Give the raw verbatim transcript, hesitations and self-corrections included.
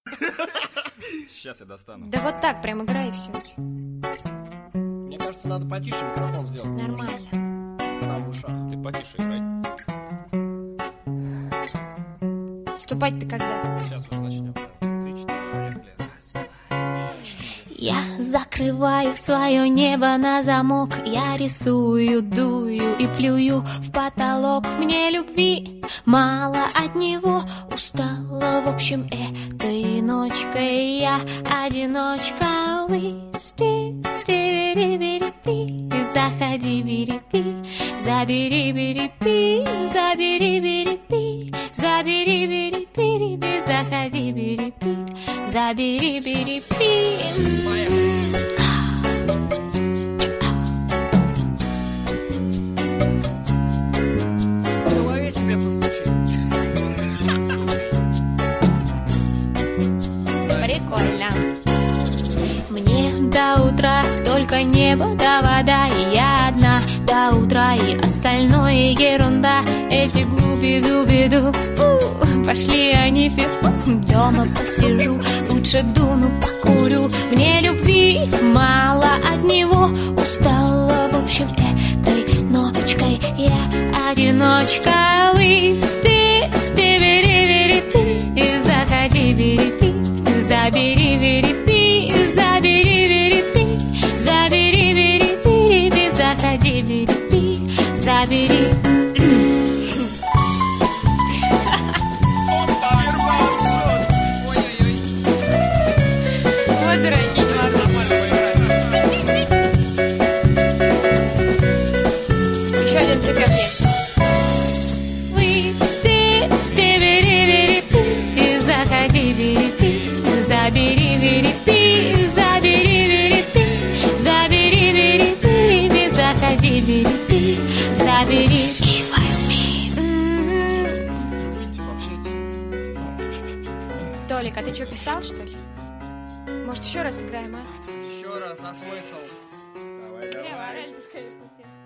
Сейчас я достану. Да вот так, прям играй и все. Мне кажется, надо потише микрофон сделать. Нормально. Там в ушах. Ты потише играй. Вступать ты когда? Сейчас уже начнем. Три-четыре, поехали. Я закрываю свое небо на замок. Я рисую, дую и плюю в потолок. Мне любви мало от него. Устала, в общем, этой ночкой я одиночка. Высти, стири-бири-пи, заходи, бири-пи, забери, бири-пи, забери, бири-пи, забери, бири-пи, заходи, бири-пи, забери, бири-пи. В голове тебе постучи. Прикольно. Мне до утра только небо да вода, и я одна до утра, и остальное ерунда. Эти глуби-дуби-ду, фу, пошли они фи-фу. Дома посижу, лучше дуну покурю. Мне любви мало от него. Устала, в общем, этой ночкой я одиночка. Листи, стибери-бери-пи, заходи, бери-пи, забери, бери-пи, забери, бери-пи, забери, бери-пи, заходи, бери-пи, забери. Ой-ой-ой. Вот дураки, не могу. Еще один припев есть. Листи, стибери-бери-пи, заходи, бери-пи, забери, бери-пи, забери, бери-пи, забери, бери-пи, заходи, бери-пи, забери и возьми. Толик, а ты что, писал, что ли? Может, еще раз играем, а? Еще раз, а смысл? Давай, Прямо давай. орали, конечно, все.